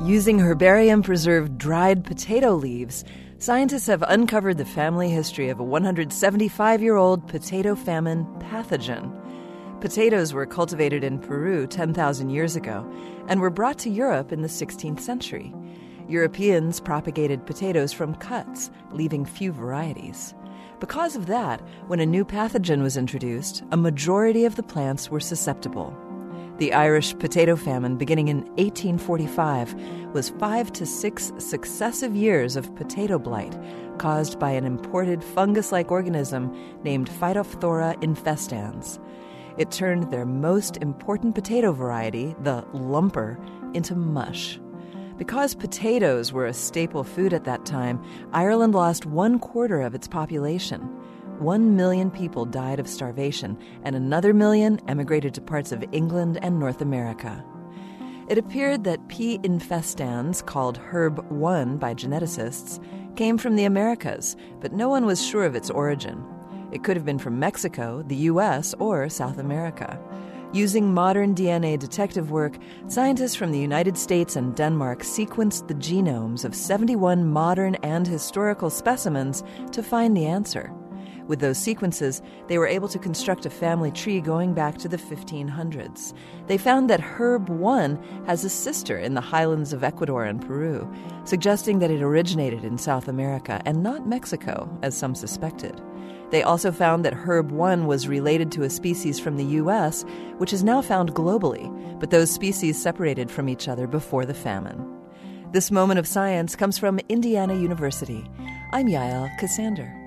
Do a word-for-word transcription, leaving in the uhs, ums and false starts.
Using herbarium-preserved dried potato leaves, scientists have uncovered the family history of a one hundred seventy-five-year-old potato famine pathogen. Potatoes were cultivated in Peru ten thousand years ago and were brought to Europe in the sixteenth century. Europeans propagated potatoes from cuts, leaving few varieties. Because of that, when a new pathogen was introduced, a majority of the plants were susceptible. The Irish potato famine, beginning in eighteen forty-five, was five to six successive years of potato blight caused by an imported fungus-like organism named Phytophthora infestans. It turned their most important potato variety, the lumper, into mush. Because potatoes were a staple food at that time, Ireland lost one quarter of its population. One million people died of starvation, and another million emigrated to parts of England and North America. It appeared that P. infestans, called herb one by geneticists, came from the Americas, but no one was sure of its origin. It could have been from Mexico, the U S, or South America. Using modern D N A detective work, scientists from the United States and Denmark sequenced the genomes of seventy-one modern and historical specimens to find the answer. With those sequences, they were able to construct a family tree going back to the fifteen hundreds. They found that herb one has a sister in the highlands of Ecuador and Peru, suggesting that it originated in South America and not Mexico, as some suspected. They also found that herb one was related to a species from the U S, which is now found globally, but those species separated from each other before the famine. This moment of science comes from Indiana University. I'm Yael Cassander.